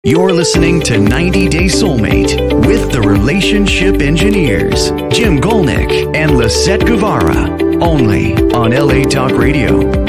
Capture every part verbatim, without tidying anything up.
You're listening to ninety day Soulmate with the Relationship Engineers, Jim Golnick and Lisette Guevara, only on L A Talk Radio.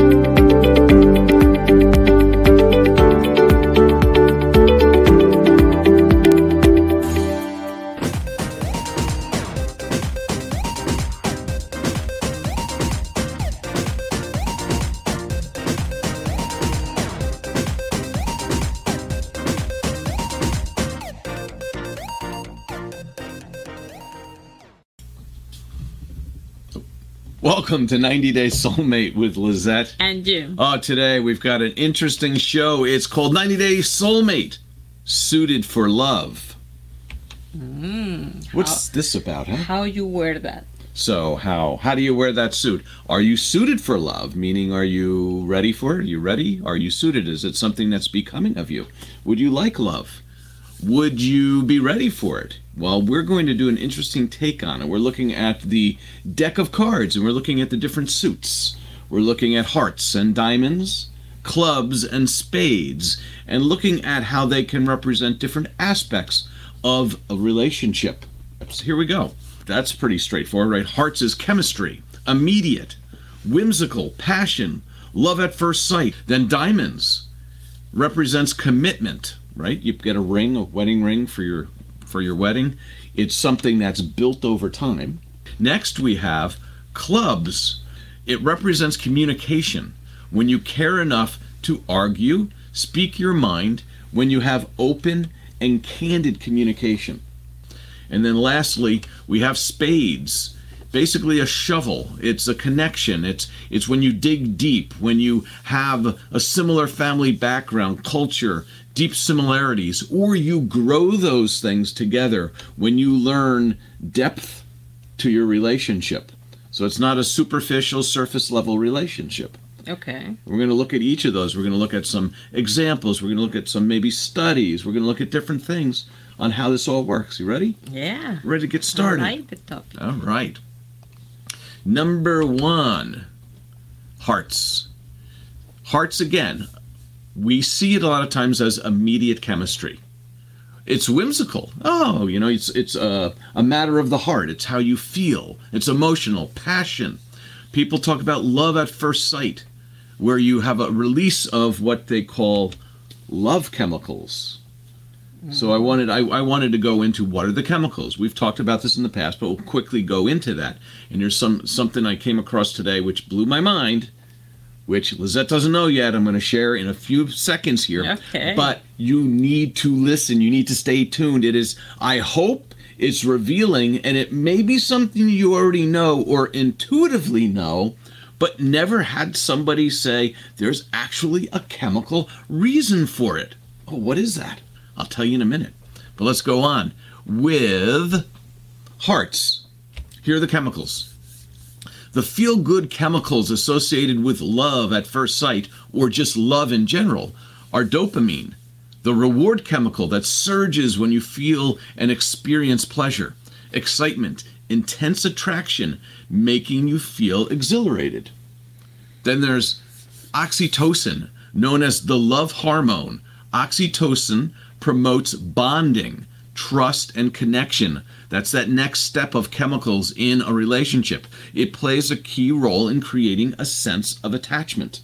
Welcome to ninety day Soulmate with Lisette. And Jim. Oh, today we've got an interesting show. It's called ninety day Soulmate, Suited for Love. Mm, What's how, this about, huh? How you wear that. So, how how do you wear that suit? Are you suited for love? Meaning, are you ready for it? Are you ready? Are you suited? Is it something that's becoming of you? Would you like love? Would you be ready for it? Well, we're going to do an interesting take on it. We're looking at the deck of cards, and we're looking at the different suits. We're looking at hearts and diamonds, clubs and spades, and looking at how they can represent different aspects of a relationship. So here we go. That's pretty straightforward, right? Hearts is chemistry, immediate, whimsical, passion, love at first sight. Then diamonds represents commitment, right? You get a ring, a wedding ring for your for your wedding. It's something that's built over time. Next we have clubs. It represents communication. When you care enough to argue, speak your mind, when you have open and candid communication. And then lastly, we have spades. Basically a shovel. It's a connection. It's it's when you dig deep, when you have a similar family background, culture, deep similarities, or you grow those things together when you learn depth to your relationship. So it's not a superficial, surface level relationship. Okay. We're going to look at each of those. We're going to look at some examples. We're going to look at some maybe studies. We're going to look at different things on how this all works. You ready? Yeah. Ready to get started? I like the topic. All right. Number one, hearts. Hearts, again, we see it a lot of times as immediate chemistry. It's whimsical. Oh, you know, it's it's a, a matter of the heart. It's how you feel. It's emotional, passion. People talk about love at first sight, where you have a release of what they call love chemicals. So I wanted I, I wanted to go into what are the chemicals. We've talked about this in the past, but we'll quickly go into that. And there's some something I came across today which blew my mind, which Lisette doesn't know yet. I'm going to share in a few seconds here. Okay. But you need to listen. You need to stay tuned. It is, I hope it's revealing, and it may be something you already know or intuitively know, but never had somebody say there's actually a chemical reason for it. Oh, what is that? I'll tell you in a minute. But let's go on with hearts. Here are the chemicals. The feel-good chemicals associated with love at first sight, or just love in general, are dopamine, the reward chemical that surges when you feel and experience pleasure, excitement, intense attraction, making you feel exhilarated. Then there's oxytocin, known as the love hormone. Oxytocin promotes bonding, trust, and connection. That's that next step of chemicals in a relationship. It plays a key role in creating a sense of attachment.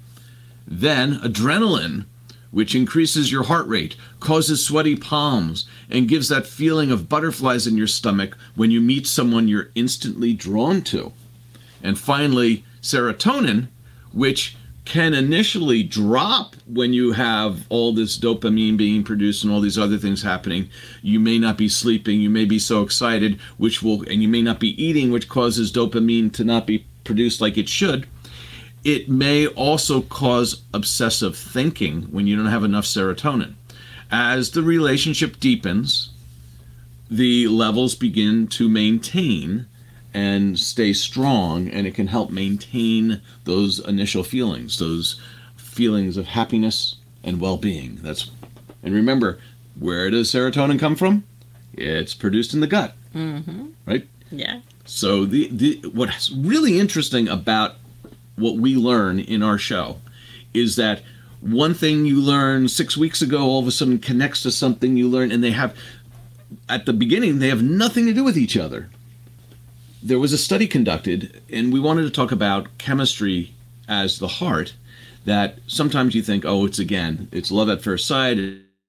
Then adrenaline, which increases your heart rate, causes sweaty palms, and gives that feeling of butterflies in your stomach when you meet someone you're instantly drawn to. And finally, serotonin, which can initially drop when you have all this dopamine being produced and all these other things happening. You may not be sleeping, you may be so excited, which will, and you may not be eating, which causes dopamine to not be produced like it should. It may also cause obsessive thinking when you don't have enough serotonin. As the relationship deepens, the levels begin to maintain and stay strong, and it can help maintain those initial feelings, those feelings of happiness and well-being. That's, and remember, where does serotonin come from? It's produced in the gut, Mm-hmm. right? Yeah. So the, the what's really interesting about what we learn in our show is that one thing you learned six weeks ago all of a sudden connects to something you learned, and they have, at the beginning, they have nothing to do with each other. There was a study conducted, and we wanted to talk about chemistry as the heart, that sometimes you think, oh, it's again, it's love at first sight,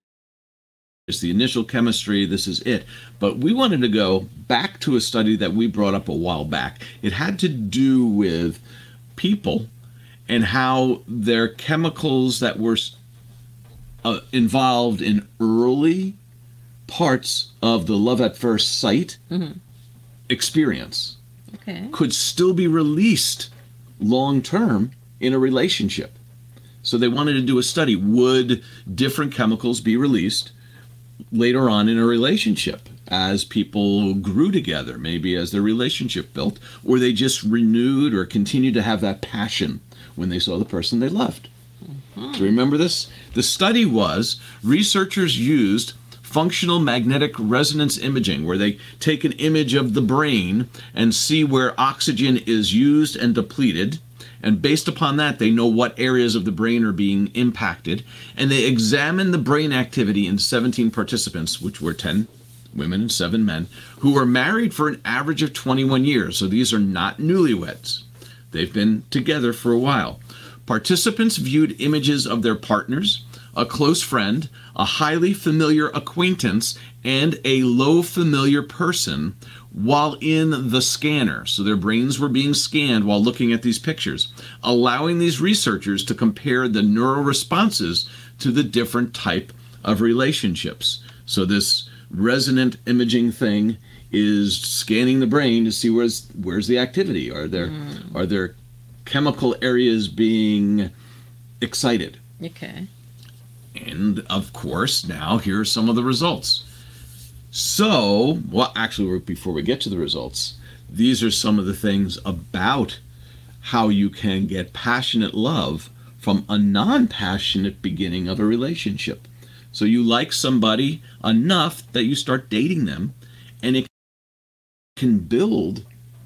it's the initial chemistry, this is it. But we wanted to go back to a study that we brought up a while back. It had to do with people and how their chemicals that were uh, involved in early parts of the love at first sight mm-hmm. experience okay. could still be released long term in a relationship. So they wanted to do a study. Would different chemicals be released later on in a relationship as people grew together, maybe as their relationship built, or they just renewed or continued to have that passion when they saw the person they loved? Mm-hmm. Do you remember this? The study was researchers used functional magnetic resonance imaging, where they take an image of the brain and see where oxygen is used and depleted. And based upon that, they know what areas of the brain are being impacted. And they examine the brain activity in seventeen participants, which were ten women and seven men, who were married for an average of twenty-one years. So these are not newlyweds. They've been together for a while. Participants viewed images of their partners, a close friend, a highly familiar acquaintance, and a low familiar person while in the scanner. So their brains were being scanned while looking at these pictures, allowing these researchers to compare the neural responses to the different type of relationships. So this resonant imaging thing is scanning the brain to see where's where's the activity. Are there mm. are there chemical areas being excited? Okay. And of course, now here are some of the results. So, well, actually, before we get to the results, these are some of the things about how you can get passionate love from a non-passionate beginning of a relationship. So you like somebody enough that you start dating them, and it can build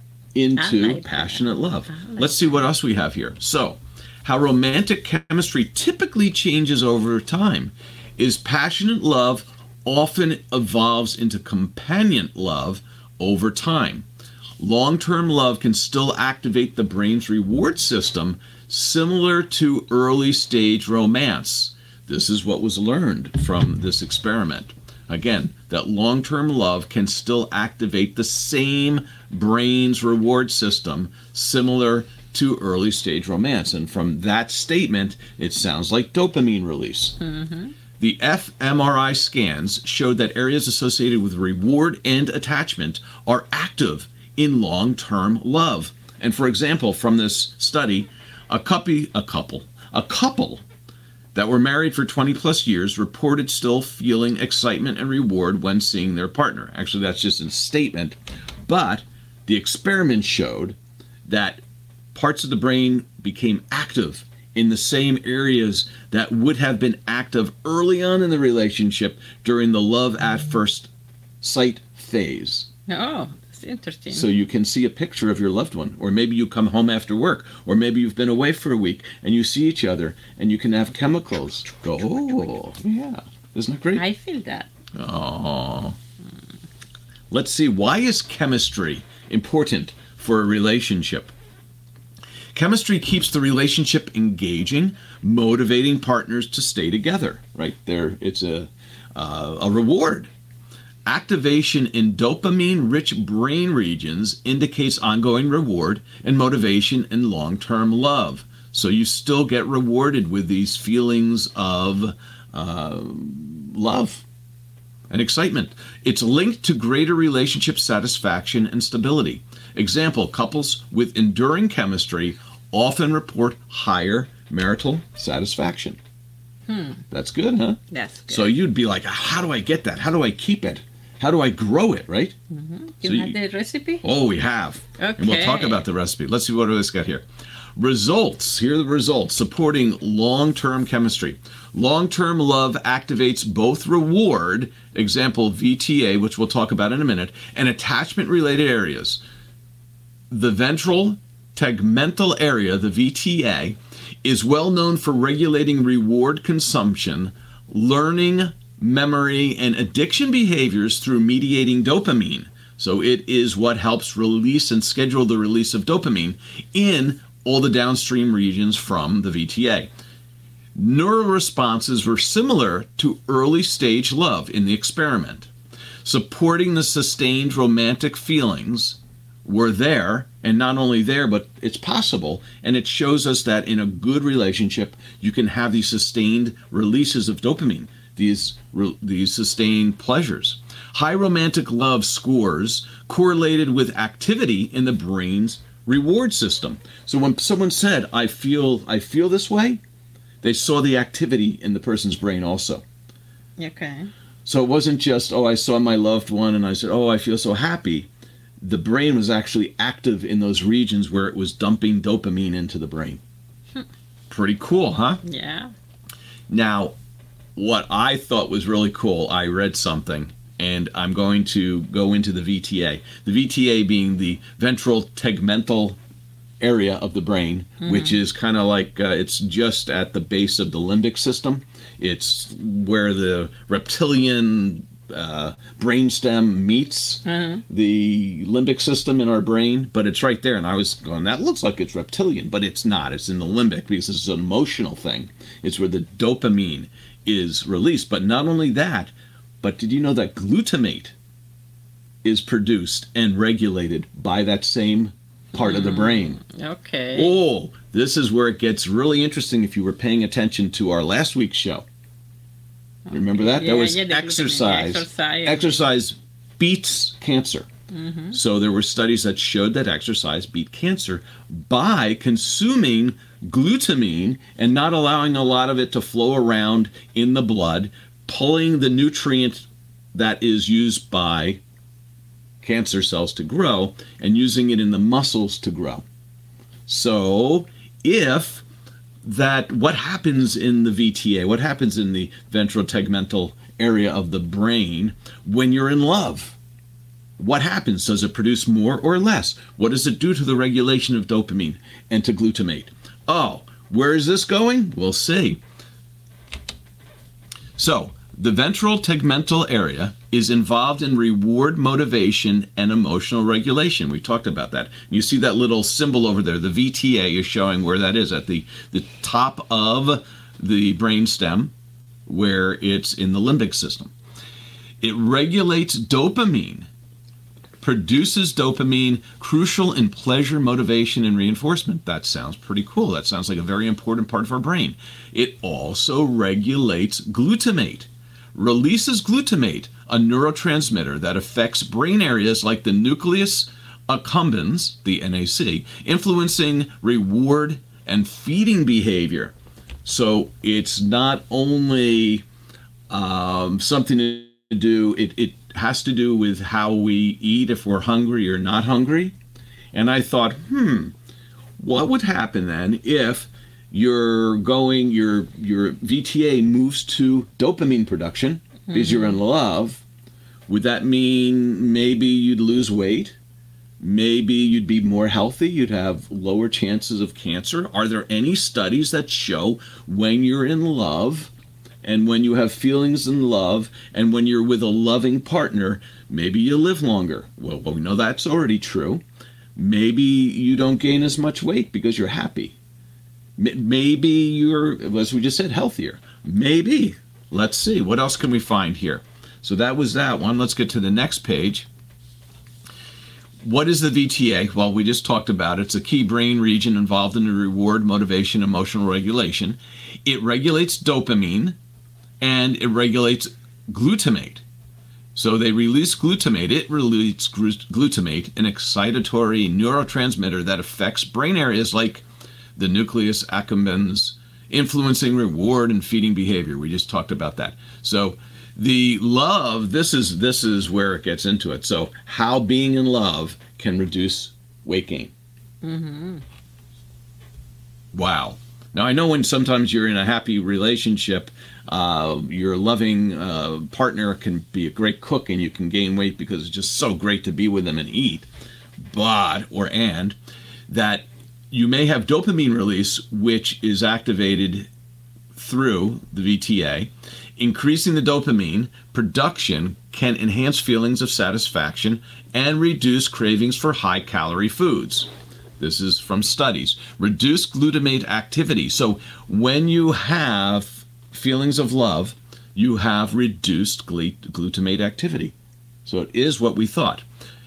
into like passionate that. love. Like Let's see what else we have here. So, how romantic chemistry typically changes over time is passionate love often evolves into companion love over time. Long-term love can still activate the brain's reward system, similar to early stage romance. This is what was learned from this experiment. Again, that long-term love can still activate the same brain's reward system, similar to early stage romance. And from that statement, it sounds like dopamine release. Mm-hmm. The fMRI scans showed that areas associated with reward and attachment are active in long-term love. And for example, from this study, a couple, a couple, a couple that were married for twenty plus years reported still feeling excitement and reward when seeing their partner. Actually, that's just a statement. But the experiment showed that parts of the brain became active in the same areas that would have been active early on in the relationship during the love at first sight phase. Oh, that's interesting. So you can see a picture of your loved one, or maybe you come home after work, or maybe you've been away for a week and you see each other and you can have chemicals go, oh, yeah. Isn't that great? I feel that. Oh. Let's see, why is chemistry important for a relationship? Chemistry keeps the relationship engaging, motivating partners to stay together, right? There, it's a, uh, a reward. Activation in dopamine-rich brain regions indicates ongoing reward and motivation in long-term love. So you still get rewarded with these feelings of uh, love and excitement. It's linked to greater relationship satisfaction and stability. Example, couples with enduring chemistry often report higher marital satisfaction. Hmm. That's good, huh? That's good. So you'd be like, how do I get that? How do I keep it? How do I grow it, right? Mm-hmm. You so have you, the recipe? Oh, we have. Okay. And we'll talk about the recipe. Let's see what we got here. Results. Here are the results supporting long-term chemistry. Long-term love activates both reward, example V T A, which we'll talk about in a minute, and attachment-related areas. The ventral tegmental area, the V T A, is well known for regulating reward consumption, learning, memory, and addiction behaviors through mediating dopamine. So it is what helps release and schedule the release of dopamine in all the downstream regions from the V T A. Neural responses were similar to early stage love in the experiment. Supporting the sustained romantic feelings were there, and not only there, but it's possible, and it shows us that in a good relationship, you can have these sustained releases of dopamine, these, these sustained pleasures. High romantic love scores correlated with activity in the brain's reward system. So when someone said, I feel, I feel this way, they saw the activity in the person's brain also. Okay. So it wasn't just, oh, I saw my loved one and I said, oh, I feel so happy. The brain was actually active in those regions where it was dumping dopamine into the brain. Hmm. Pretty cool, huh? Yeah. Now, what I thought was really cool, I read something, and I'm going to go into the V T A. The V T A being the ventral tegmental area of the brain, mm-hmm. which is kind of like, uh, it's just at the base of the limbic system. It's where the reptilian uh, brainstem meets mm-hmm. the limbic system in our brain, but it's right there. And I was going, that looks like it's reptilian, but it's not. It's in the limbic because it's an emotional thing. It's where the dopamine is released. But not only that, but did you know that glutamate is produced and regulated by that same part mm, of the brain? Okay. Oh, this is where it gets really interesting if you were paying attention to our last week's show. Remember that? Yeah, that was yeah, exercise. exercise. Exercise beats cancer. Mm-hmm. So there were studies that showed that exercise beat cancer by consuming glutamine and not allowing a lot of it to flow around in the blood, pulling the nutrient that is used by cancer cells to grow and using it in the muscles to grow. So if that, what happens in the V T A, what happens in the ventral tegmental area of the brain when you're in love? What happens? Does it produce more or less? What does it do to the regulation of dopamine and to glutamate? Oh, where is this going? We'll see. So, the ventral tegmental area is involved in reward motivation and emotional regulation. We talked about that. You see that little symbol over there. The V T A is showing where that is, at the, the top of the brainstem, where it's in the limbic system. It regulates dopamine, produces dopamine, crucial in pleasure, motivation, and reinforcement. That sounds pretty cool. That sounds like a very important part of our brain. It also regulates glutamate. Releases glutamate, a neurotransmitter that affects brain areas like the nucleus accumbens, the N A C, influencing reward and feeding behavior. So it's not only um, something to do, it, it has to do with how we eat, if we're hungry or not hungry. And I thought, hmm, what would happen then if you're going, your your V T A moves to dopamine production mm-hmm. because you're in love? Would that mean maybe you'd lose weight? Maybe you'd be more healthy? You'd have lower chances of cancer? Are there any studies that show when you're in love and when you have feelings in love and when you're with a loving partner, maybe you live longer? Well, well, we know that's already true. Maybe you don't gain as much weight because you're happy. Maybe you're, as we just said, healthier. Maybe. Let's see. What else can we find here? So that was that one. Let's get to the next page. What is the V T A? Well, we just talked about it. It's a key brain region involved in the reward, motivation, emotional regulation. It regulates dopamine and it regulates glutamate. So they release glutamate. It releases glutamate, an excitatory neurotransmitter that affects brain areas like the nucleus accumbens, influencing reward and feeding behavior. We just talked about that. So the love, this is this is where it gets into it. So how being in love can reduce weight gain. Mm-hmm. Wow. Now I know when sometimes you're in a happy relationship, uh, your loving uh, partner can be a great cook and you can gain weight because it's just so great to be with them and eat. But, or and, that you may have dopamine release, which is activated through the V T A. Increasing the dopamine production can enhance feelings of satisfaction and reduce cravings for high-calorie foods. This is from studies. Reduce glutamate activity. So when you have feelings of love, you have reduced gl- glutamate activity. So it is what we thought.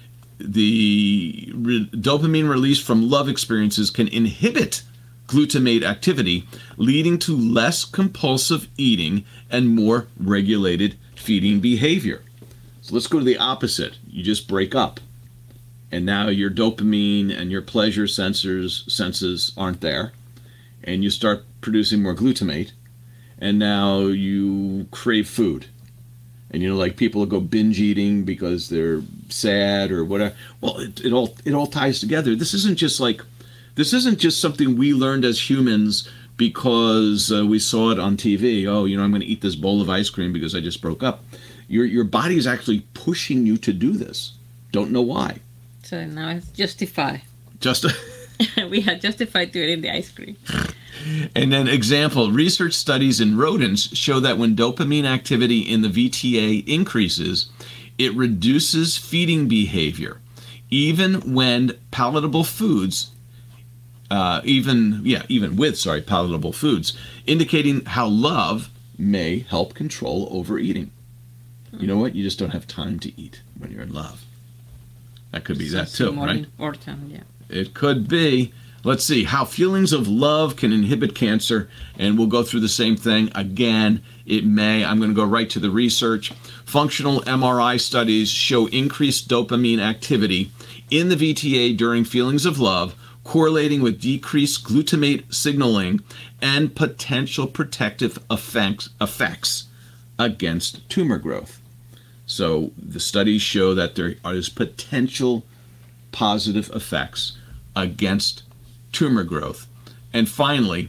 The re- dopamine release from love experiences can inhibit glutamate activity, leading to less compulsive eating and more regulated feeding behavior. So let's go to the opposite. You just break up. And now your dopamine and your pleasure sensors senses aren't there. And you start producing more glutamate. And now you crave food. And, you know, like people will go binge eating because they're sad or whatever. Well, it, it all it all ties together. This isn't just like, this isn't just something we learned as humans because uh, we saw it on T V. Oh, you know, I'm going to eat this bowl of ice cream because I just broke up. Your your body is actually pushing you to do this. Don't know why. So now it's justify. Just We had justified to eating the ice cream. And then example, research studies in rodents show that when dopamine activity in the V T A increases, it reduces feeding behavior, even when palatable foods, uh, even, yeah, even with, sorry, palatable foods, indicating how love may help control overeating. You know what? You just don't have time to eat when you're in love. That could be that too, more right? Important, yeah. It could be. Let's see, how feelings of love can inhibit cancer, and we'll go through the same thing again. It may. I'm going to go right to the research. Functional M R I studies show increased dopamine activity in the V T A during feelings of love, correlating with decreased glutamate signaling and potential protective effects, effects against tumor growth. So the studies show that there is potential positive effects against tumor growth. And finally,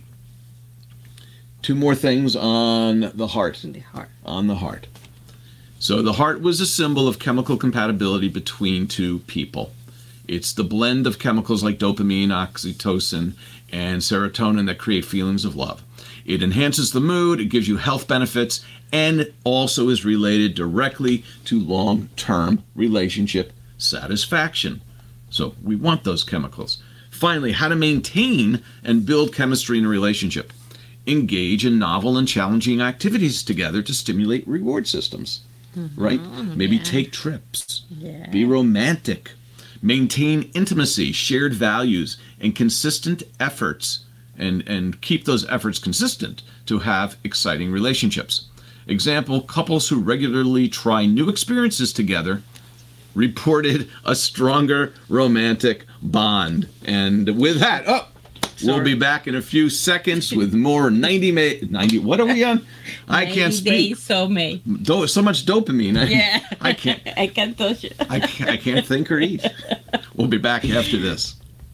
two more things on the heart. The heart. On the heart. So the heart was a symbol of chemical compatibility between two people. It's the blend of chemicals like dopamine, oxytocin, and serotonin that create feelings of love. It enhances the mood, it gives you health benefits, and it also is related directly to long-term relationship satisfaction. So we want those chemicals. Finally, how to maintain and build chemistry in a relationship. Engage in novel and challenging activities together to stimulate reward systems, mm-hmm, right? Maybe yeah. take trips, yeah. be romantic, maintain intimacy, shared values, and consistent efforts, and, and keep those efforts consistent to have exciting relationships. Example, couples who regularly try new experiences together reported a stronger romantic bond. And with that, oh, Sorry. We'll be back in a few seconds with more ninety, ma- ninety what are we on? I can't speak. ninety days soulmate. Do- so much dopamine. I, yeah. I can't. I can't touch it. I, can't, I can't think or eat. We'll be back after this.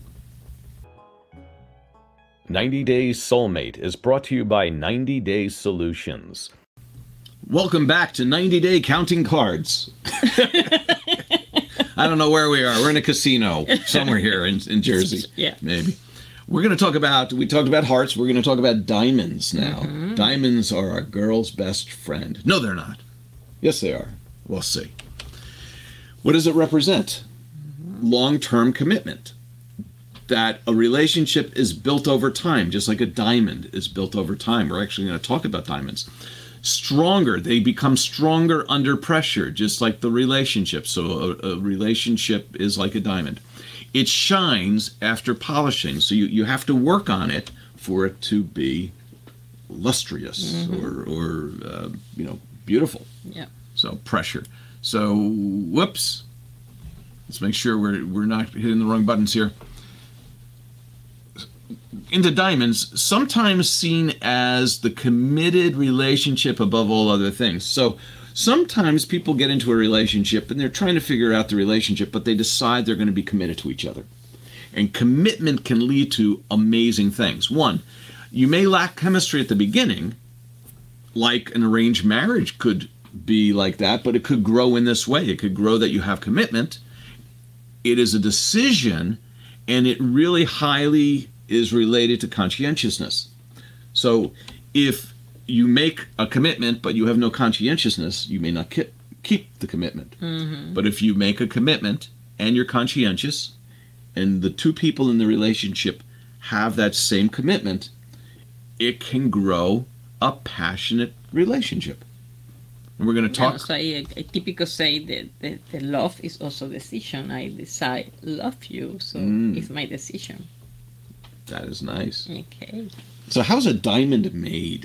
ninety Days Soulmate is brought to you by ninety Day Solutions. Welcome back to ninety Day Counting Cards. I don't know where we are. We're in a casino somewhere here in, in Jersey. Yeah. Maybe. We're going to talk about, we talked about hearts. We're going to talk about diamonds now. Mm-hmm. Diamonds are a girl's best friend. No, they're not. Yes, they are. We'll see. What does it represent? Mm-hmm. Long-term commitment. That a relationship is built over time, just like a diamond is built over time. We're actually going to talk about diamonds. Stronger, they become stronger under pressure, just like the relationship. So a, a relationship is like a diamond. It shines after polishing, so you, you have to work on it for it to be lustrous, mm-hmm. or, or uh, you know, beautiful. Yeah. So pressure. So, whoops. Let's make sure we're, we're not hitting the wrong buttons here. Into diamonds, sometimes seen as the committed relationship above all other things. So sometimes people get into a relationship and they're trying to figure out the relationship, but they decide they're going to be committed to each other. And commitment can lead to amazing things. One, you may lack chemistry at the beginning, like an arranged marriage could be like that, but it could grow in this way. It could grow that you have commitment. It is a decision, and it really highly is related to conscientiousness. So if you make a commitment but you have no conscientiousness, you may not keep keep the commitment. Mm-hmm. But if you make a commitment and you're conscientious, and the two people in the relationship have that same commitment, it can grow a passionate relationship. And we're going to talk. No, so I, I typically say that the, the love is also decision. I decide love you, so Mm. it's my decision. That is nice. Okay. So how's a diamond made?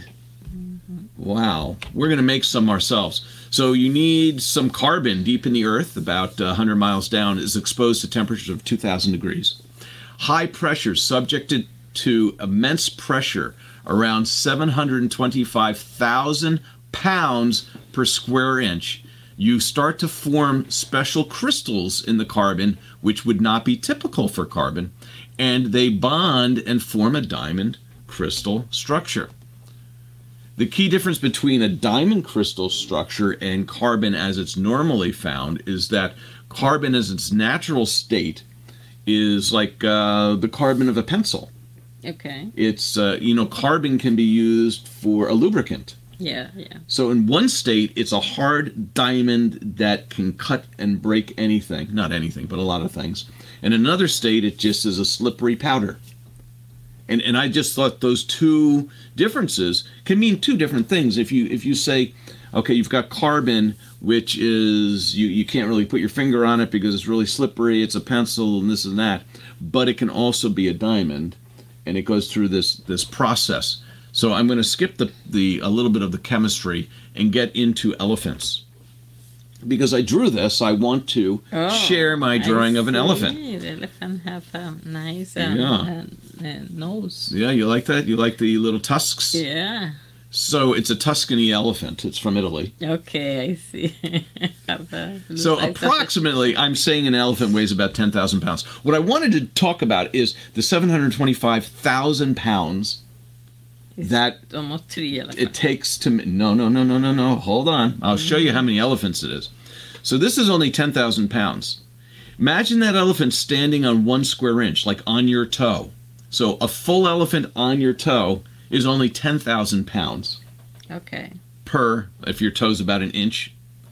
Wow. We're going to make some ourselves. So you need some carbon deep in the earth, about one hundred miles down, is exposed to temperatures of two thousand degrees. High pressure, subjected to immense pressure, around seven hundred twenty-five thousand pounds per square inch. You start to form special crystals in the carbon, which would not be typical for carbon, and they bond and form a diamond crystal structure. The key difference between a diamond crystal structure and carbon as it's normally found is that carbon as its natural state is like uh, the carbon of a pencil. Okay. It's, uh, you know, carbon can be used for a lubricant. Yeah, yeah. So in one state, it's a hard diamond that can cut and break anything. Not anything, but a lot of things. In another state, it just is a slippery powder. And and I just thought those two differences can mean two different things. If you if you say, okay, you've got carbon, which is, you, you can't really put your finger on it because it's really slippery, it's a pencil and this and that, but it can also be a diamond, and it goes through this this process. So I'm going to skip the, the a little bit of the chemistry and get into elephants. Because I drew this, I want to Oh, share my drawing I of an see. elephant. The elephant have a nice um, Yeah. uh, uh, nose. Yeah, you like that? You like the little tusks? Yeah. So it's a Tuscany elephant. It's from Italy. Okay, I see. Have a little So size of it. approximately, I'm saying an elephant weighs about ten thousand pounds. What I wanted to talk about is the seven hundred twenty-five thousand pounds It's that almost three elephants. it takes to... No, no, no, no, no, no. Hold on. I'll show you how many elephants it is. So this is only ten thousand pounds. Imagine that elephant standing on one square inch, like on your toe. So a full elephant on your toe is only ten thousand pounds Okay. per, if your toe's about an inch,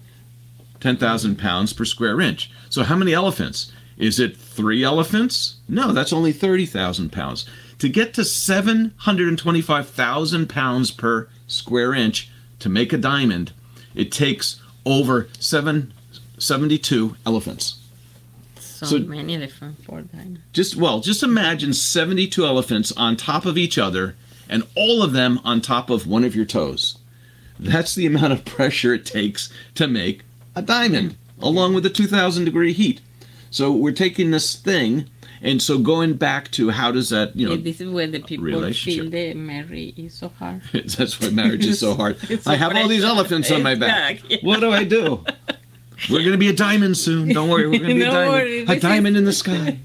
ten thousand pounds per square inch. So how many elephants? Is it three elephants? No, that's only thirty thousand pounds. To get to seven hundred twenty-five thousand pounds per square inch to make a diamond, it takes over seven, seventy-two elephants. So, So- many elephants for diamond. Just, well, just imagine seventy-two elephants on top of each other, and all of them on top of one of your toes. That's the amount of pressure it takes to make a diamond, along with the two thousand degree heat. So we're taking this thing, and so going back to how does that, you know, Yeah, this is where the people relationship. feel the marriage is so hard. that's why marriage is so hard. It's so I have all these precious. elephants on my back. Exactly. What do I do? We're going to be a diamond soon. Don't worry, we're going to be a Don't diamond. worry, a this diamond in the sky.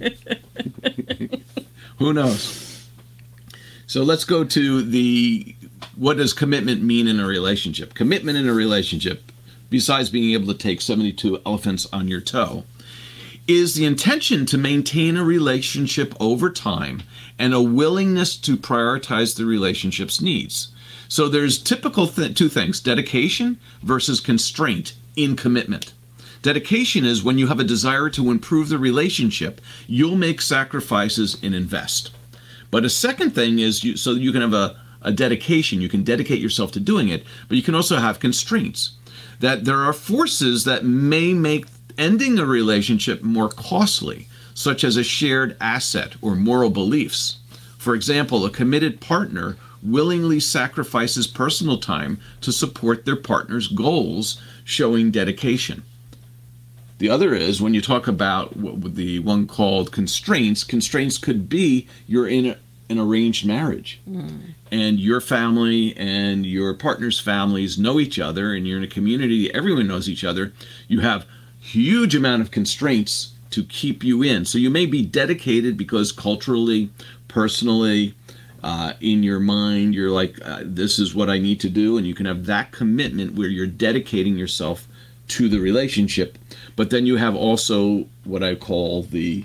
Who knows? So let's go to the, what does commitment mean in a relationship? Commitment in a relationship, besides being able to take seventy-two elephants on your toe, is the intention to maintain a relationship over time and a willingness to prioritize the relationship's needs. So there's typical th- two things, dedication versus constraint in commitment. Dedication is when you have a desire to improve the relationship, you'll make sacrifices and invest. But a second thing is, you, so you can have a, a dedication, you can dedicate yourself to doing it, but you can also have constraints. That there are forces that may make ending a relationship more costly, such as a shared asset or moral beliefs. For example, a committed partner willingly sacrifices personal time to support their partner's goals, showing dedication. The other is when you talk about what the one called constraints, constraints could be you're in a, an arranged marriage mm. and your family and your partner's families know each other and you're in a community, everyone knows each other. You have huge amount of constraints to keep you in. So you may be dedicated because culturally, personally, uh, in your mind, you're like, uh, this is what I need to do. And you can have that commitment where you're dedicating yourself to the relationship. But then you have also what I call the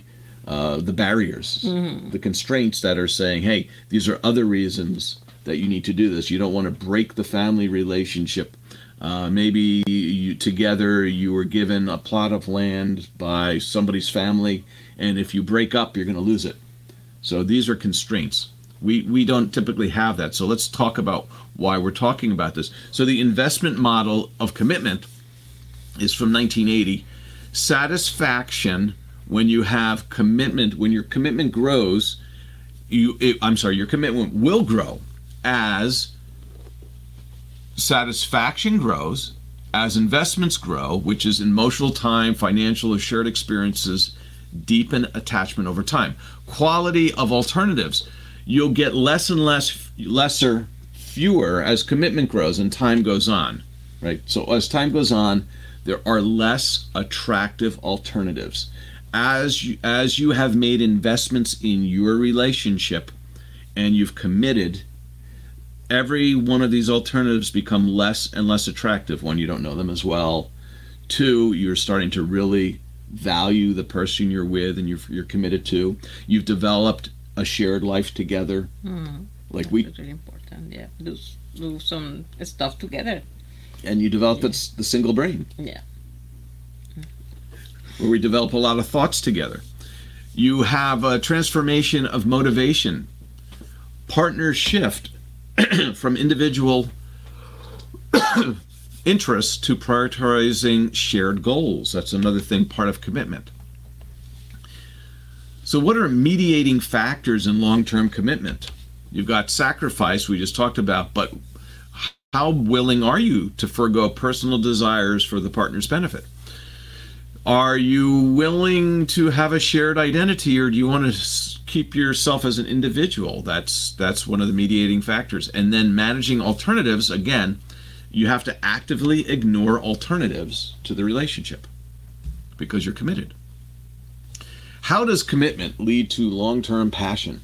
uh, the barriers, mm-hmm. the constraints that are saying, hey, these are other reasons that you need to do this. You don't want to break the family relationship. Uh, maybe you, together you were given a plot of land by somebody's family, and if you break up, you're going to lose it. So these are constraints. We we don't typically have that. So let's talk about why we're talking about this. So the investment model of commitment is from nineteen eighty. Satisfaction, when you have commitment, when your commitment grows, you it, I'm sorry, your commitment will grow as satisfaction grows, as investments grow, which is emotional time, financial or shared experiences, deepen attachment over time. Quality of alternatives. You'll get less and less, lesser, fewer as commitment grows and time goes on, right? So as time goes on, there are less attractive alternatives. As you, as you have made investments in your relationship and you've committed, every one of these alternatives become less and less attractive. One, you don't know them as well. Two, you're starting to really value the person you're with and you're, you're committed to. You've developed a shared life together. Mm, like that's we really important. Yeah, do do some stuff together. And you develop yeah. the, the single brain. Yeah. Where we develop a lot of thoughts together. You have a transformation of motivation. Partners shift from individual interests to prioritizing shared goals. That's another thing, part of commitment. So what are mediating factors in long-term commitment? You've got sacrifice, we just talked about, but how willing are you to forego personal desires for the partner's benefit? Are you willing to have a shared identity, or do you want to keep yourself as an individual? That's that's one of the mediating factors. And then managing alternatives, again, you have to actively ignore alternatives to the relationship because you're committed. How does commitment lead to long-term passion?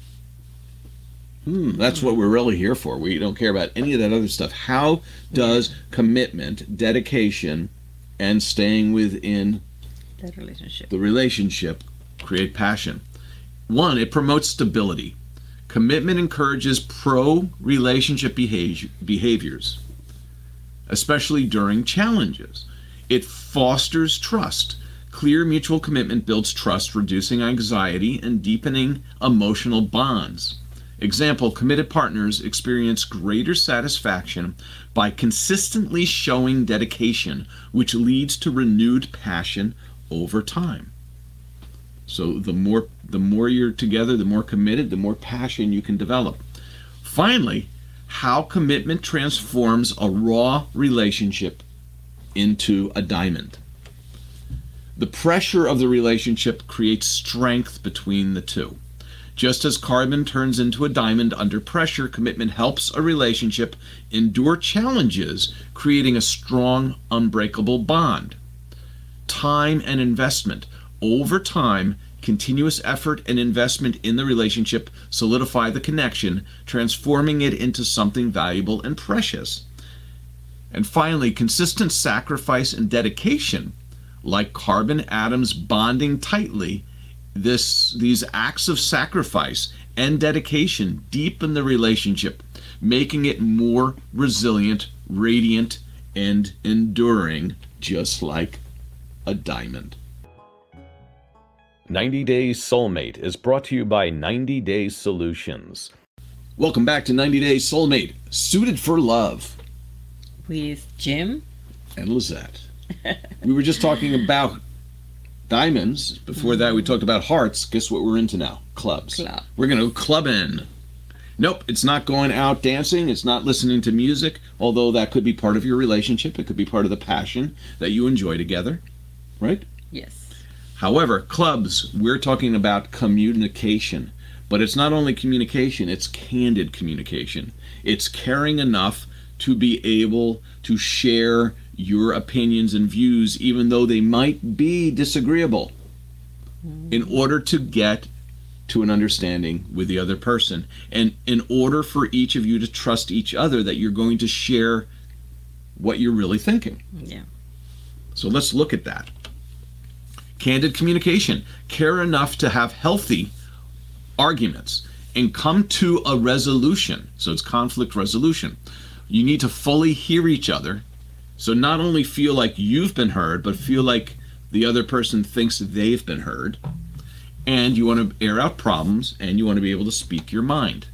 Hmm, that's what we're really here for. We don't care about any of that other stuff. How does commitment, dedication, and staying within the relationship. The relationship create passion? One, it promotes stability. Commitment encourages pro-relationship behavior, behaviors, especially during challenges. It fosters trust. Clear mutual commitment builds trust, reducing anxiety and deepening emotional bonds. Example, committed partners experience greater satisfaction by consistently showing dedication, which leads to renewed passion over time. So the more the more you're together, the more committed, the more passion you can develop. Finally, how commitment transforms a raw relationship into a diamond. The pressure of the relationship creates strength between the two. Just as carbon turns into a diamond under pressure, commitment helps a relationship endure challenges, creating a strong, unbreakable bond. Time and investment. Over time, continuous effort and investment in the relationship solidify the connection, transforming it into something valuable and precious. And finally, consistent sacrifice and dedication, like carbon atoms bonding tightly, this these acts of sacrifice and dedication deepen the relationship, making it more resilient, radiant, and enduring, just like a diamond. ninety Days Soulmate is brought to you by ninety Days Solutions. Welcome back to ninety Days Soulmate, suited for love. With Jim and Lisette. We were just talking about diamonds. Before that, we talked about hearts. Guess what we're into now? Clubs. Club. We're going to go clubbing. Nope, it's not going out dancing. It's not listening to music, although that could be part of your relationship. It could be part of the passion that you enjoy together, right? Yes. However, clubs, we're talking about communication. But it's not only communication, it's candid communication. It's caring enough to be able to share your opinions and views, even though they might be disagreeable, in order to get to an understanding with the other person. And in order for each of you to trust each other that you're going to share what you're really thinking. Yeah. So let's look at that. Candid communication. Care enough to have healthy arguments and come to a resolution. So it's conflict resolution. You need to fully hear each other. So not only feel like you've been heard, but feel like the other person thinks they've been heard. And you want to air out problems, and you want to be able to speak your mind.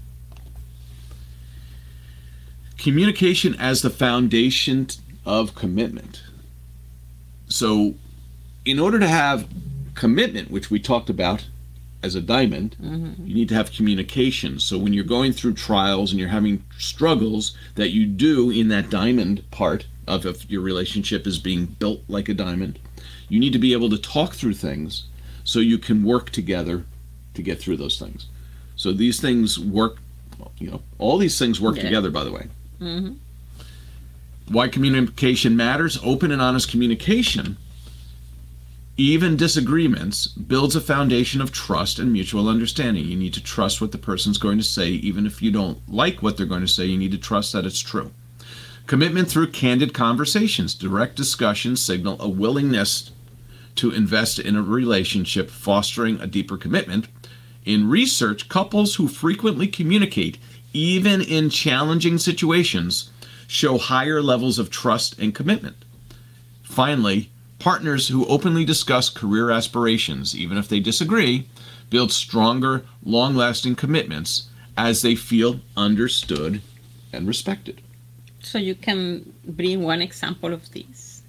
Communication as the foundation of commitment. So in order to have commitment, which we talked about as a diamond, mm-hmm. you need to have communication. So when you're going through trials and you're having struggles that you do in that diamond part of if your relationship is being built like a diamond, you need to be able to talk through things so you can work together to get through those things. So these things work, you know, all these things work yeah. together, by the way. Mm-hmm. Why communication matters? Open and honest communication, even disagreements, builds a foundation of trust and mutual understanding. You need to trust what the person's going to say. Even if you don't like what they're going to say, you need to trust that it's true. Commitment through candid conversations. Direct discussions signal a willingness to invest in a relationship, fostering a deeper commitment. In research, couples who frequently communicate, even in challenging situations, show higher levels of trust and commitment. Finally, partners who openly discuss career aspirations, even if they disagree, build stronger, long-lasting commitments as they feel understood and respected. So you can bring one example of this.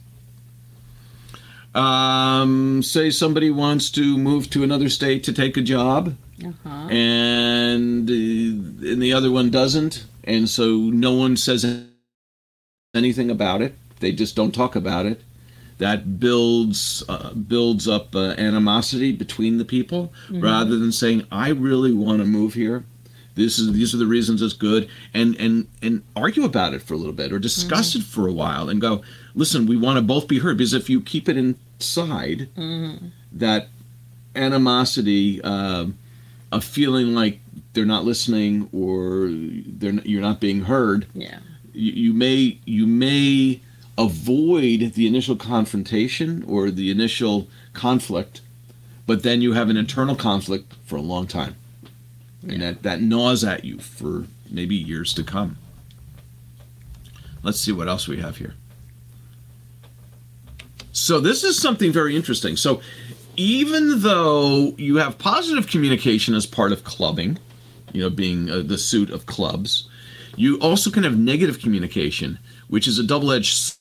Um, say somebody wants to move to another state to take a job, uh-huh. and, uh, and the other one doesn't, and so no one says anything about it. They just don't talk about it. That builds uh, builds up uh, animosity between the people, mm-hmm. rather than saying, I really want to move here. This is these are the reasons it's good, and and and argue about it for a little bit, or discuss mm-hmm. it for a while, and go, listen, we want to both be heard. Because if you keep it inside, mm-hmm. that animosity, uh, of feeling like they're not listening or they're you're not being heard, yeah, you, you may you may avoid the initial confrontation or the initial conflict, but then you have an internal conflict for a long time. Yeah. And that, that gnaws at you for maybe years to come. Let's see what else we have here. So this is something very interesting. So even though you have positive communication as part of clubbing, you know, being uh, the suit of clubs, you also can have negative communication, which is a double-edged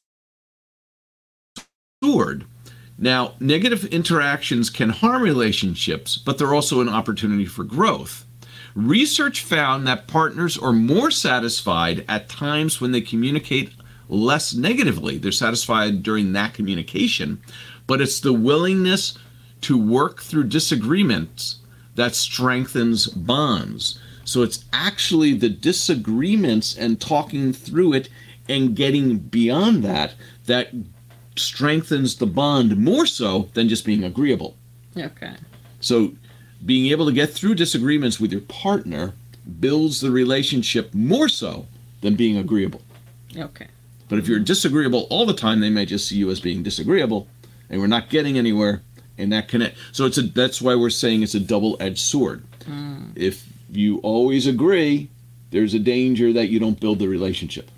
sword. Now, negative interactions can harm relationships, but they're also an opportunity for growth. Research found that partners are more satisfied at times when they communicate less negatively. They're satisfied during that communication, but it's the willingness to work through disagreements that strengthens bonds. So it's actually the disagreements and talking through it and getting beyond that that strengthens the bond more so than just being agreeable. Okay. So being able to get through disagreements with your partner builds the relationship more so than being agreeable. Okay. But if you're disagreeable all the time, they may just see you as being disagreeable, and we're not getting anywhere, and that connect. So it's a that's why we're saying it's a double-edged sword. Mm. If you always agree, there's a danger that you don't build the relationship.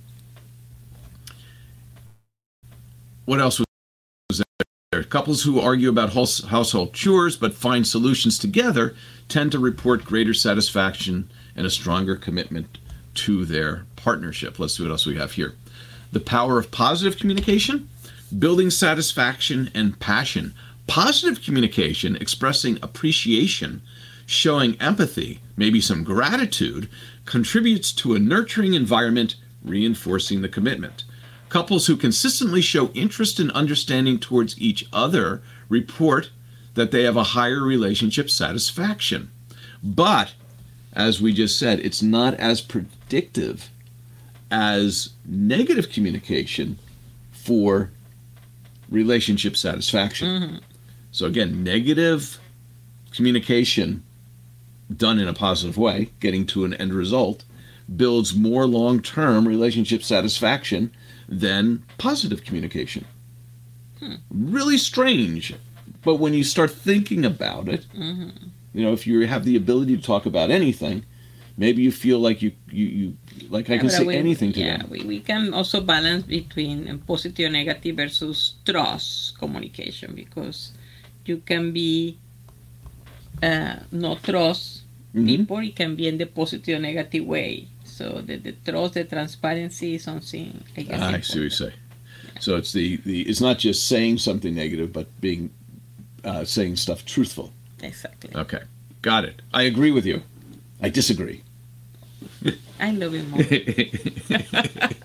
What else was there? Couples who argue about household chores but find solutions together tend to report greater satisfaction and a stronger commitment to their partnership. Let's see what else we have here. The power of positive communication, building satisfaction and passion. Positive communication, expressing appreciation, showing empathy, maybe some gratitude, contributes to a nurturing environment, reinforcing the commitment. Couples who consistently show interest and understanding towards each other report that they have a higher relationship satisfaction. But, as we just said, it's not as predictive as negative communication for relationship satisfaction. Mm-hmm. So again, negative communication done in a positive way, getting to an end result, builds more long-term relationship satisfaction than positive communication. Hmm. Really strange But when you start thinking about it, Mm-hmm. you know, if you have the ability to talk about anything, maybe you feel like you, you, you like I Yeah, can but say we- anything to yeah, them. we, we can also balance between um, positive or negative versus trust communication, because you can be uh, not trust Mhm. people. It can be in the positive or negative way. So the, the trust, the transparency is something, I guess. I see what you important. say. So it's the, the it's not just saying something negative, but being uh, saying stuff truthful. Exactly. Okay, got it. I agree with you. I disagree. I love it more.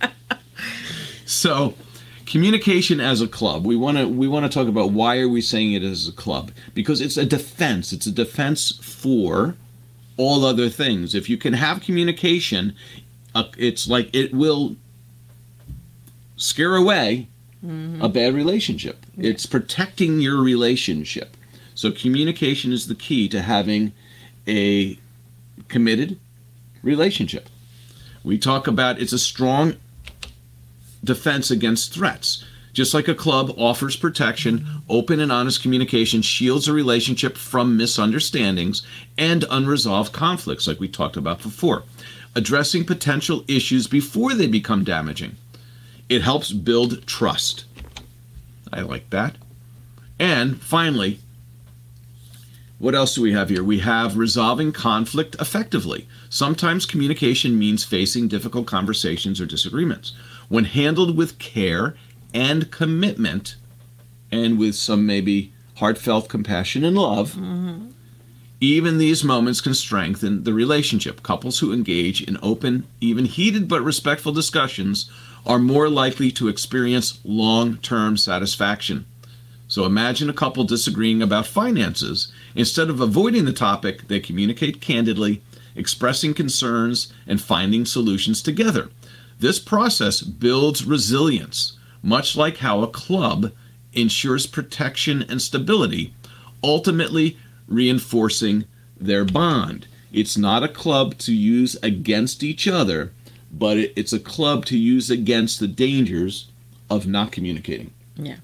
So, communication as a club. We want to we want to talk about why are we saying it as a club? Because it's a defense. It's a defense for all other things. If you can have communication, uh, it's like it will scare away a bad relationship. It's protecting your relationship. So communication is the key to having a committed relationship. We talk about it's a strong defense against threats. Just like a club offers protection, open and honest communication shields a relationship from misunderstandings and unresolved conflicts, like we talked about before, addressing potential issues before they become damaging. It helps build trust. I like that. And finally, what else do we have here? We have resolving conflict effectively. Sometimes communication means facing difficult conversations or disagreements. When handled with care and commitment, and with some maybe heartfelt compassion and love, Mm-hmm. even these moments can strengthen the relationship. Couples who engage in open, even heated but respectful discussions are more likely to experience long-term satisfaction. So imagine a couple disagreeing about finances. Instead of avoiding the topic, they communicate candidly, expressing concerns and finding solutions together. This process builds resilience, much like how a club ensures protection and stability, ultimately reinforcing their bond. It's not a club to use against each other, but it, it's a club to use against the dangers of not communicating. Yeah.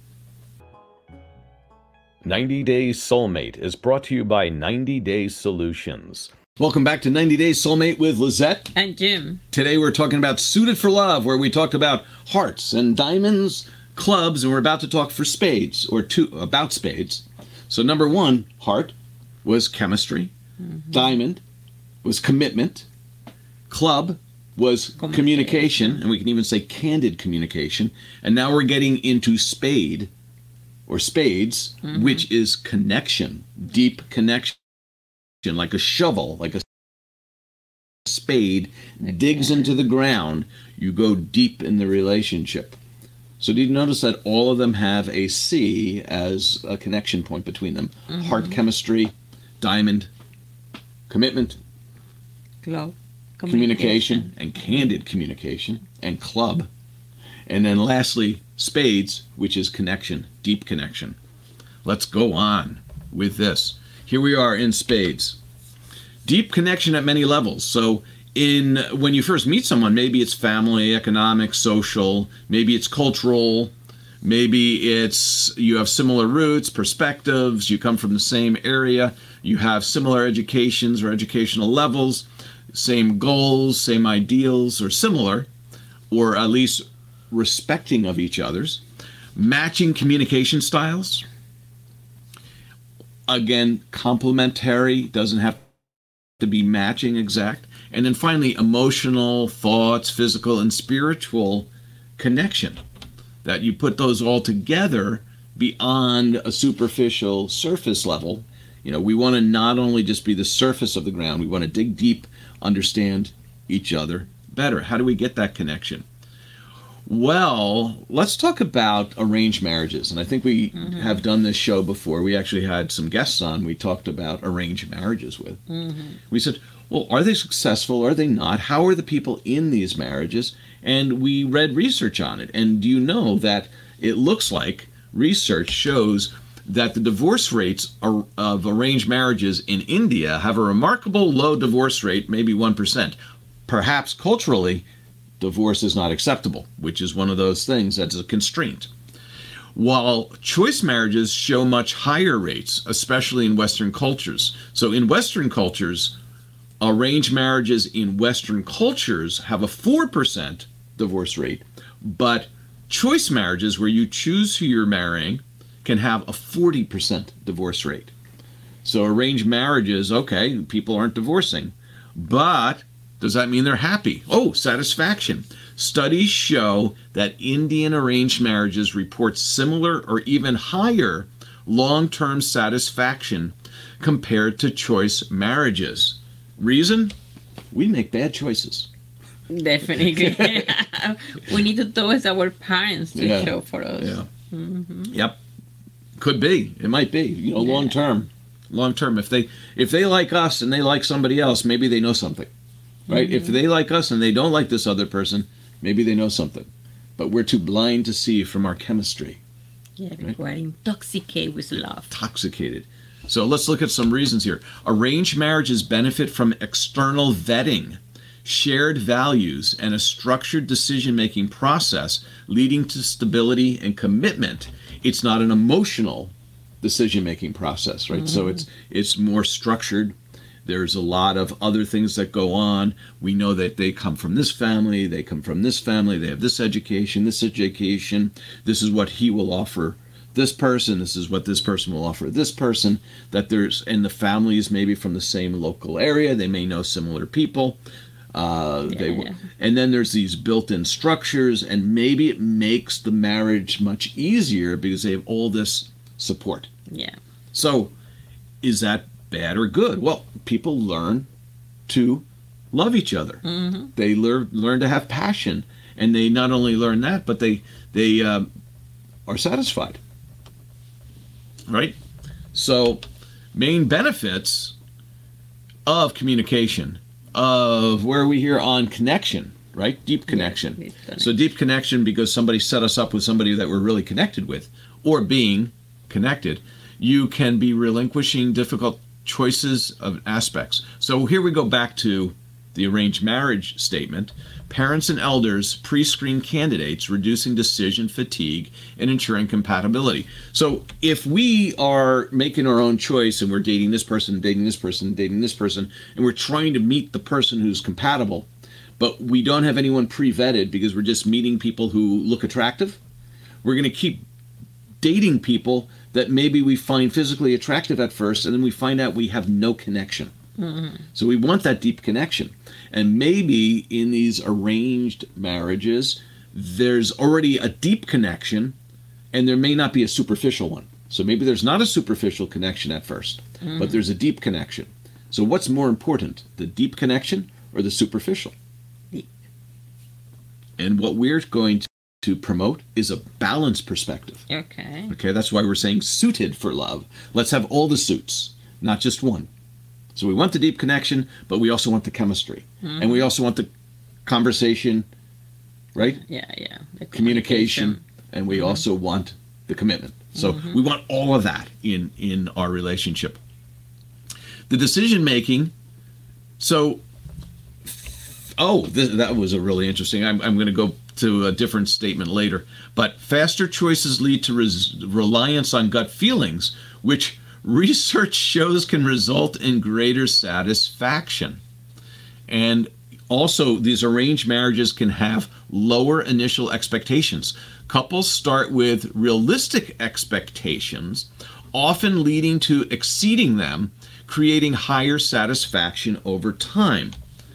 ninety Days Soulmate is brought to you by ninety Days Solutions. Welcome back to ninety Days Soulmate with Lizette. And Jim. Today we're talking about Suited for Love, where we talked about hearts and diamonds, clubs, and we're about to talk for spades, or two, about spades. So number one, heart, was chemistry. Mm-hmm. Diamond was commitment. Club was communication. communication, and we can even say candid communication. And now we're getting into spade, or spades, mm-hmm. which is connection, deep connection, like a shovel, like a spade digs into the ground. You go deep in the relationship. So did you notice that all of them have a C as a connection point between them? Mm-hmm. Heart, chemistry, diamond, commitment, Club. Communication, and candid communication, and club. And then lastly, spades, which is connection, deep connection. Let's go on with this. Here we are in spades. Deep connection at many levels. So in when you first meet someone, maybe it's family, economic, social, maybe it's cultural, maybe it's you have similar roots, perspectives, you come from the same area, you have similar educations or educational levels, same goals, same ideals, or similar, or at least respecting of each other's, matching communication styles. Again, complementary, doesn't have to be matching exact. And then finally, emotional, thoughts, physical, and spiritual connection. That you put those all together beyond a superficial surface level. You know, we want to not only just be the surface of the ground, we want to dig deep, understand each other better. How do we get that connection? Well, let's talk about arranged marriages. And I think we mm-hmm. have done this show before. We actually had some guests on we talked about arranged marriages with. Mm-hmm. We said, well, are they successful? Are they not? How are the people in these marriages? And we read research on it. And do you know that it looks like research shows that the divorce rates of arranged marriages in India have a remarkable low divorce rate, maybe one percent. Perhaps culturally, divorce is not acceptable, which is one of those things that's a constraint. while choice marriages show much higher rates, especially in Western cultures. So in Western cultures, arranged marriages in Western cultures have a four percent divorce rate, but choice marriages where you choose who you're marrying can have a forty percent divorce rate. So arranged marriages, okay, people aren't divorcing, but does that mean they're happy? Oh, satisfaction. Studies show that Indian arranged marriages report similar or even higher long-term satisfaction compared to choice marriages. Reason? We make bad choices. Definitely. We need to towards our parents to Yeah. show for us. Yeah. Mm-hmm. Yep. Could be. It might be. You know, Yeah. long term. Long term. If they if they like us and they like somebody else, maybe they know something. Right? Mm-hmm. If they like us and they don't like this other person, maybe they know something. But we're too blind to see from our chemistry. Yeah, we are intoxicated with love. Intoxicated. So let's look at some reasons here. Arranged marriages benefit from external vetting, shared values, and a structured decision-making process leading to stability and commitment. It's not an emotional decision-making process, right? Mm-hmm. So it's it's more structured. There's a lot of other things that go on. We know that they come from this family, they come from this family, they have this education, this education. This is what he will offer this person, this is what this person will offer this person, that there's, and the families maybe from the same local area, they may know similar people. Uh, Yeah, they yeah. And then there's these built-in structures, and maybe it makes the marriage much easier because they have all this support. Yeah. So is that bad or good? Well, people learn to love each other. Mm-hmm. They learn learn to have passion, and they not only learn that, but they they uh, are satisfied. Right? So, main benefits of communication, of where we hear on connection, right? Deep connection. deep connection. So deep connection because somebody set us up with somebody that we're really connected with, or being connected. You can be relinquishing difficult choices of aspects. So here we go back to the arranged marriage statement. Parents and elders pre-screen candidates, reducing decision fatigue and ensuring compatibility. So if we are making our own choice and we're dating this person, dating this person, dating this person, and we're trying to meet the person who's compatible, but we don't have anyone pre-vetted because we're just meeting people who look attractive, we're going to keep dating people that maybe we find physically attractive at first, and then we find out we have no connection. Mm-hmm. So we want that deep connection. And maybe in these arranged marriages, there's already a deep connection, and there may not be a superficial one. So maybe there's not a superficial connection at first, mm-hmm. but there's a deep connection. So what's more important, the deep connection or the superficial? Deep. And what we're going to to promote is a balanced perspective. Okay. Okay, that's why we're saying suited for love. Let's have all the suits, not just one. So we want the deep connection, but we also want the chemistry. Mm-hmm. And we also want the conversation, right? Yeah, yeah. The Communication. communication. And we Mm-hmm. also want the commitment. So Mm-hmm. we want all of that in, in our relationship. The decision making, so, oh, this, that was a really interesting, I'm, I'm going to go to a different statement later, but faster choices lead to res- reliance on gut feelings, which research shows can result in greater satisfaction. And also, these arranged marriages can have lower initial expectations. Couples start with realistic expectations, often leading to exceeding them, creating higher satisfaction over time.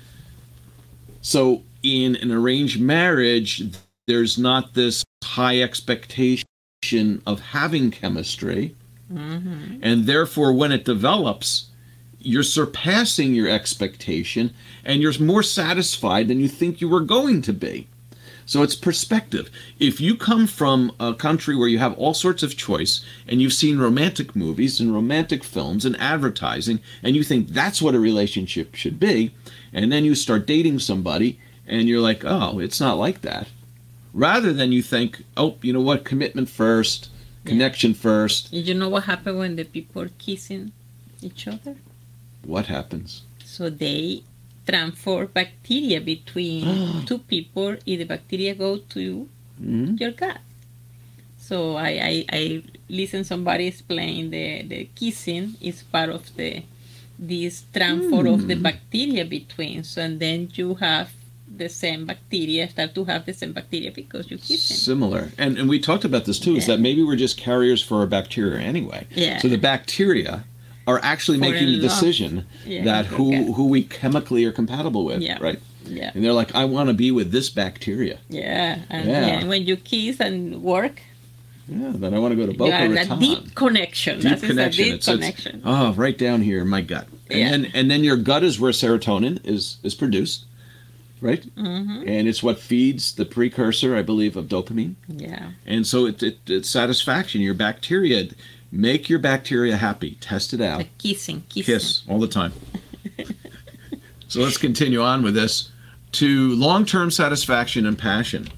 So in an arranged marriage, there's not this high expectation of having chemistry. Mm-hmm. And therefore, when it develops, you're surpassing your expectation and you're more satisfied than you think you were going to be. So it's perspective. If you come from a country where you have all sorts of choice and you've seen romantic movies and romantic films and advertising, and you think that's what a relationship should be, and then you start dating somebody and you're like, oh, it's not like that. Rather than you think, oh, you know what, commitment first, connection first. You know what happens when the people are kissing each other? What happens? So they transfer bacteria between two people, if the bacteria go to Mm-hmm. your gut. So I, I, I listen somebody explain the, the kissing is part of the this transfer mm. of the bacteria between. So and then you have the same bacteria, start to have the same bacteria because you kiss them. Similar. And and we talked about this too, yeah. is that maybe we're just carriers for our bacteria anyway. Yeah. So the bacteria are actually for making the decision yeah, that who, okay. who we chemically are compatible with, yeah. right? Yeah. And they're like, I want to be with this bacteria. Yeah. And, yeah. and when you kiss and work, yeah, then I want to go to Boca Raton. A deep connection. Deep That connection. Is a deep it's, connection. It's, oh, right down here in my gut. And yeah. then and then your gut is where serotonin is is produced, right? Mm-hmm. And it's what feeds the precursor, I believe, of dopamine. Yeah. And so it, it it's satisfaction. Your bacteria, make your bacteria happy. Test it out. The kissing, kissing. Kiss all the time. So let's continue on with this. To long-term satisfaction and passion.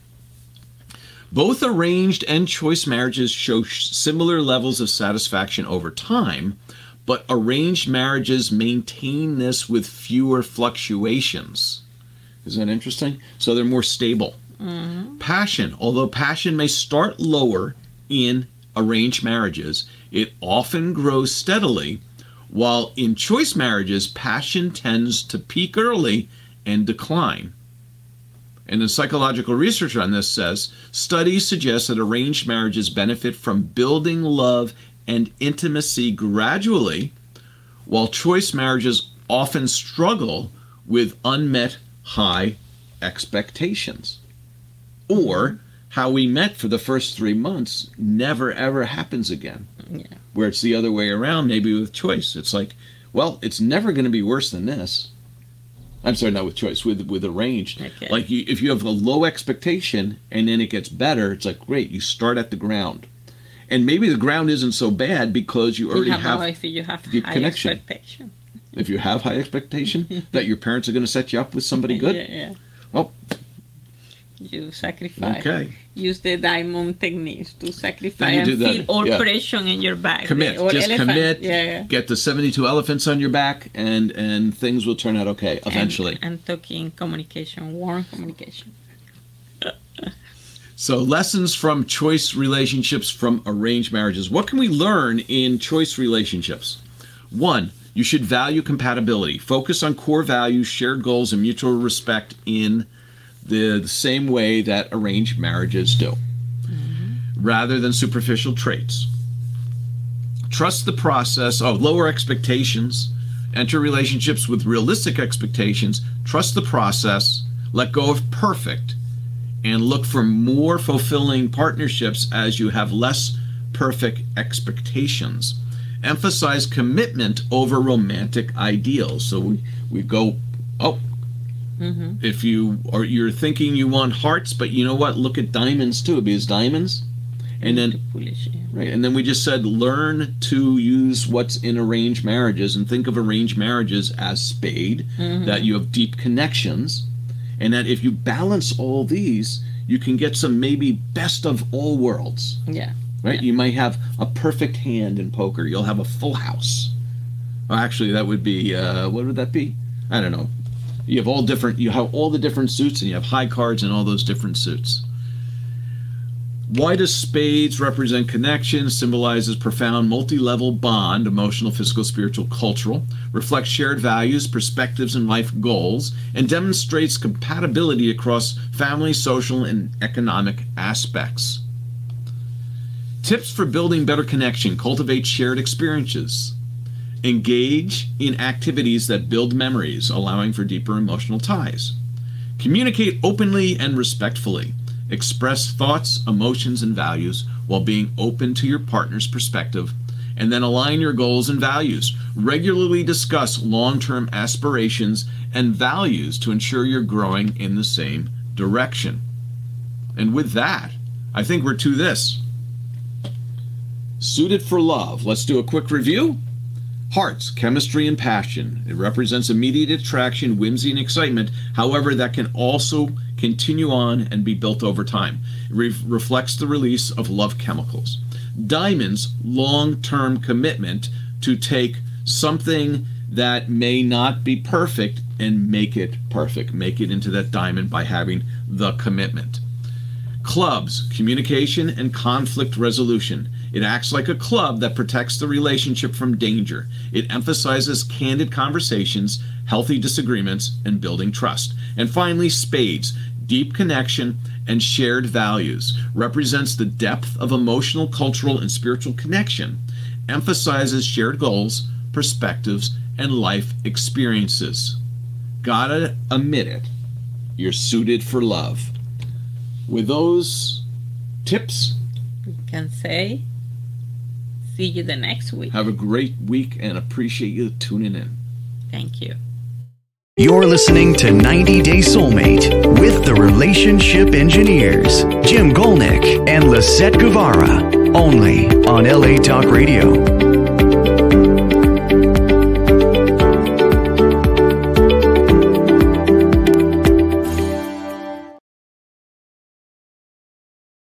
Both arranged and choice marriages show similar levels of satisfaction over time, but arranged marriages maintain this with fewer fluctuations. Isn't that interesting? So they're more stable. Mm-hmm. Passion. Although passion may start lower in arranged marriages, it often grows steadily, while in choice marriages, passion tends to peak early and decline. And the psychological research on this says, studies suggest that arranged marriages benefit from building love and intimacy gradually, while choice marriages often struggle with unmet high expectations. Or how we met for the first three months never ever happens again. Yeah. Where it's the other way around, maybe with choice. It's like, well, it's never going to be worse than this. I'm sorry, not with choice, with with arranged. Okay. Like you, if you have a low expectation and then it gets better, it's like, great, you start at the ground. And maybe the ground isn't so bad because you already you have, have, if you have deep high connection. expectation. If you have high expectation that your parents are going to set you up with somebody good, yeah, yeah. well, you sacrifice. Okay. Use the diamond techniques to sacrifice Then you and do that, feel all yeah. pressure in your back. Commit. Or Just elephant. commit. Yeah, yeah. Get the seventy-two elephants on your back, and and things will turn out okay eventually. And, and talking communication, warm communication. So lessons from choice relationships from arranged marriages. What can we learn in choice relationships? One, you should value compatibility. Focus on core values, shared goals, and mutual respect in the, the same way that arranged marriages do, mm-hmm. rather than superficial traits. Trust the process. Oh, lower expectations. Enter relationships with realistic expectations. Trust the process. Let go of perfect. And look for more fulfilling partnerships as you have less perfect expectations. Emphasize commitment over romantic ideals. So we, we go, oh, mm-hmm. if you are you're thinking you want hearts, but you know what? Look at diamonds too, because diamonds. And then Foolish, yeah. right, and then we just said learn to use what's in arranged marriages and think of arranged marriages as spade, mm-hmm. that you have deep connections. And that if you balance all these, you can get some maybe best of all worlds. Yeah. Right? Yeah. You might have a perfect hand in poker. You'll have a full house. Well, actually, that would be, uh, what would that be? I don't know. You have all different, you have all the different suits, and you have high cards in all those different suits. Why does spades represent connection? Symbolizes profound multi-level bond, emotional, physical, spiritual, cultural, reflects shared values, perspectives, and life goals, and demonstrates compatibility across family, social, and economic aspects. Tips for building better connection. Cultivate shared experiences. Engage in activities that build memories, allowing for deeper emotional ties. Communicate openly and respectfully. Express thoughts, emotions, and values while being open to your partner's perspective, and then align your goals and values. Regularly discuss long-term aspirations and values to ensure you're growing in the same direction. And with that, I think we're to this. Suited for love. Let's do a quick review. Hearts, chemistry, and passion. It represents immediate attraction, whimsy, and excitement. However, that can also continue on and be built over time. It re- reflects the release of love chemicals. Diamonds, long-term commitment to take something that may not be perfect and make it perfect. Make it into that diamond by having the commitment. Clubs, communication and conflict resolution. It acts like a club that protects the relationship from danger. It emphasizes candid conversations, healthy disagreements, and building trust. And finally, spades, deep connection and shared values, represents the depth of emotional, cultural, and spiritual connection, emphasizes shared goals, perspectives, and life experiences. Gotta admit it, you're suited for love. With those tips, we can say, see you the next week. Have a great week and appreciate you tuning in. Thank you. You're listening to ninety day Soulmate with the Relationship Engineers, Jim Golnick and Lisette Guevara, only on L A Talk Radio.